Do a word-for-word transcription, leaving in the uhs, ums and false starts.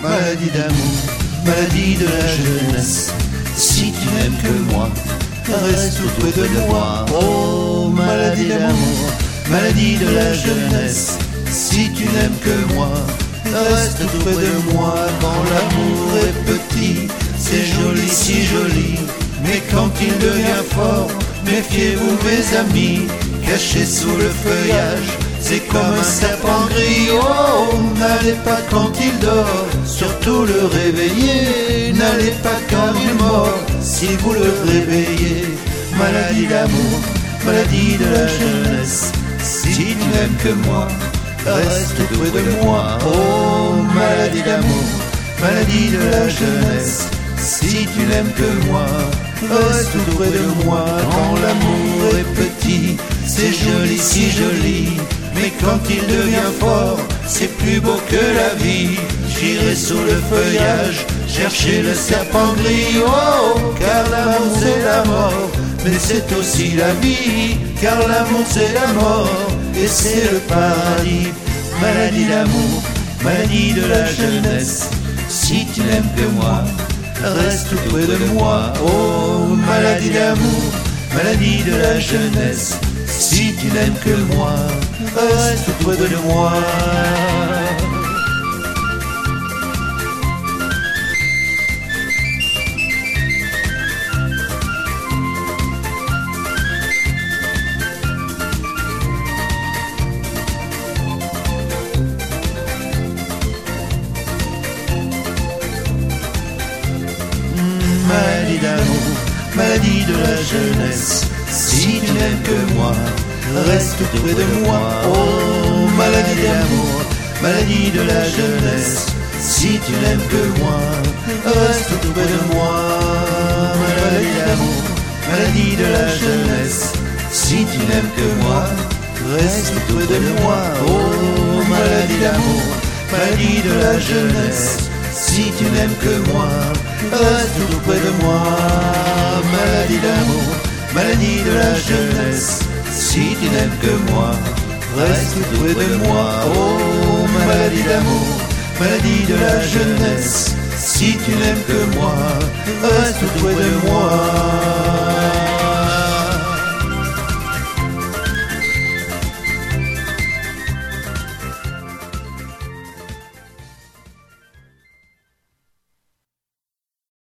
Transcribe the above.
maladie d'amour, maladie de la jeunesse. Si tu n'aimes que moi, reste tout près de moi. Oh, maladie d'amour, maladie de la jeunesse. Si tu n'aimes que moi, reste tout près de moi. Quand l'amour est petit, c'est joli, si joli. Mais quand il devient fort, méfiez-vous mes amis. Caché sous le feuillage, c'est comme un serpent gris. Oh, n'allez pas quand il dort, surtout le réveiller. N'allez pas quand il mord, si vous le réveillez. Maladie d'amour, maladie de la jeunesse. Si tu n'aimes que moi, reste près de moi. Oh, maladie d'amour, maladie de la jeunesse. Si tu n'aimes que moi, reste tout près de moi. Quand l'amour est petit, c'est joli, si joli. Mais quand il devient fort, c'est plus beau que la vie. J'irai sous le feuillage, chercher le serpent gris. Oh, car l'amour c'est la mort, mais c'est aussi la vie. Car l'amour c'est la mort, et c'est le paradis. Maladie d'amour, maladie de la jeunesse. Si tu n'aimes que moi, reste tout près de moi. Oh, maladie d'amour, maladie de la jeunesse. Si tu n'aimes que moi, reste tout près de moi. Maladie d'amour, maladie de la jeunesse. Si tu n'aimes que moi, reste tout près de moi. Oh, maladie d'amour, maladie de la jeunesse. Si tu n'aimes que moi, reste tout près de moi. Maladie d'amour, maladie de la jeunesse. Si tu n'aimes que moi, reste tout près de moi. Oh, maladie d'amour, maladie de la jeunesse. Si tu n'aimes que moi, reste tout près de moi. Maladie d'amour, maladie de la jeunesse. Si tu n'aimes que moi, reste tout près de moi. Oh, maladie d'amour, maladie de la jeunesse. Si tu n'aimes que moi, reste tout près de moi.